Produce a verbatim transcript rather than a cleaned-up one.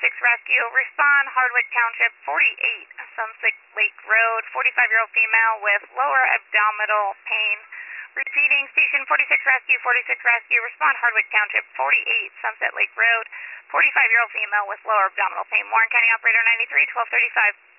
forty-six Rescue. Respond Hardwick Township, forty-eight Sunset Lake Road, forty-five-year-old female with lower abdominal pain. Repeating, Station forty-six Rescue, forty-six Rescue. Respond Hardwick Township, forty-eight Sunset Lake Road, forty-five-year-old female with lower abdominal pain. Warren County Operator ninety-three, twelve thirty-five.